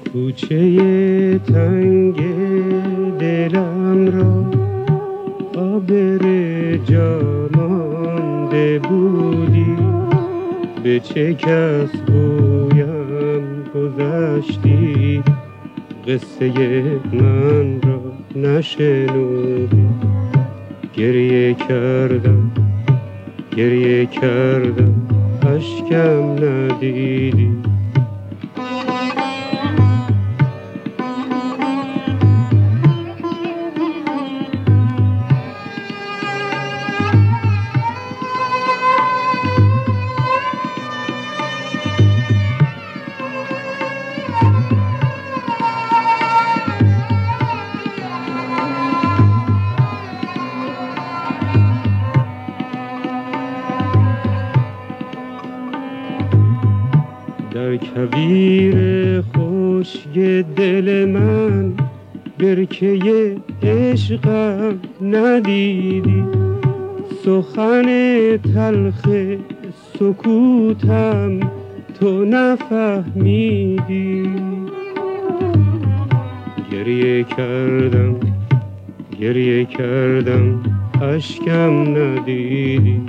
کوچه تنگ دلم را آبر جا مانده بودی، به چه کس گویم گذشتی، قصه من را نشنودی. گریه کردم گریه کردم اشکم ندیدی. در کویر خشک دل من برکه عشقم ندیدی، سخن تلخ سکوتم تو نفهمیدی. گریه کردم اشکم ندیدی.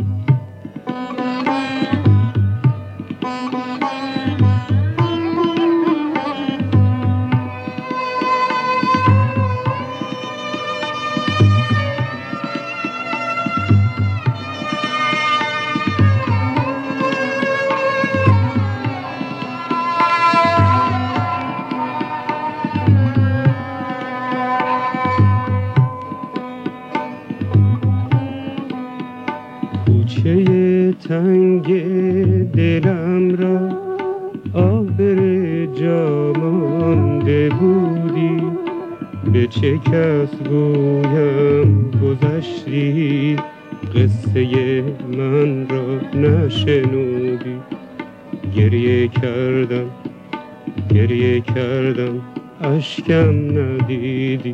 کوچه تنگ دلم را آبر جا مانده بودی، به چه کس گویم گذشتی، قصه من را نشنودی. گریه کردم اشکم ندیدی.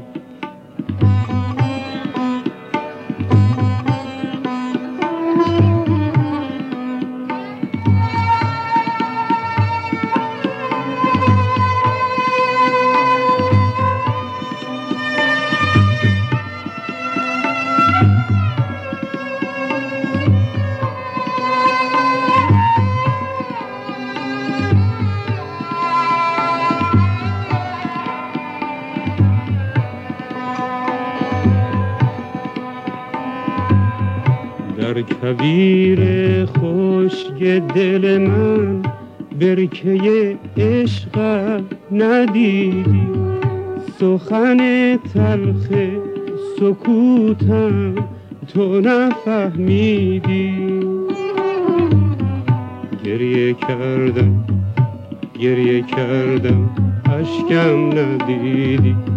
در کویر خشک دل من برکه عشقم ندیدی، سخن تلخ سکوتم تو نفهمیدی. گریه کردم اشکم ندیدی.